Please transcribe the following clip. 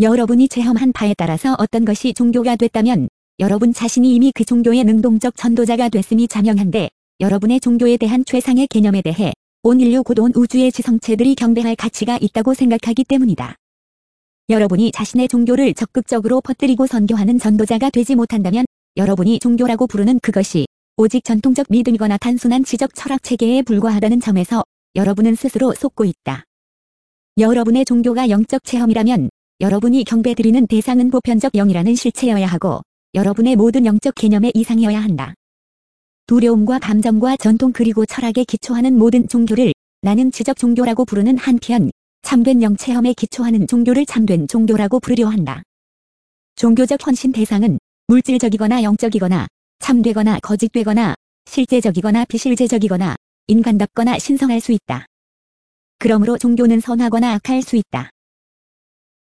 여러분이 체험한 바에 따라서 어떤 것이 종교가 됐다면 여러분 자신이 이미 그 종교의 능동적 전도자가 됐음이 자명한데 여러분의 종교에 대한 최상의 개념에 대해 온 인류 곧 온 우주의 지성체들이 경배할 가치가 있다고 생각하기 때문이다. 여러분이 자신의 종교를 적극적으로 퍼뜨리고 선교하는 전도자가 되지 못한다면 여러분이 종교라고 부르는 그것이 오직 전통적 믿음이거나 단순한 지적 철학 체계에 불과하다는 점에서 여러분은 스스로 속고 있다. 여러분의 종교가 영적 체험이라면 여러분이 경배드리는 대상은 보편적 영이라는 실체여야 하고 여러분의 모든 영적 개념의 이상이어야 한다. 두려움과 감정과 전통 그리고 철학에 기초하는 모든 종교를 나는 지적 종교라고 부르는 한편 참된 영 체험에 기초하는 종교를 참된 종교라고 부르려 한다. 종교적 헌신 대상은 물질적이거나 영적이거나 참되거나 거짓되거나 실제적이거나 비실제적이거나 인간답거나 신성할 수 있다. 그러므로 종교는 선하거나 악할 수 있다.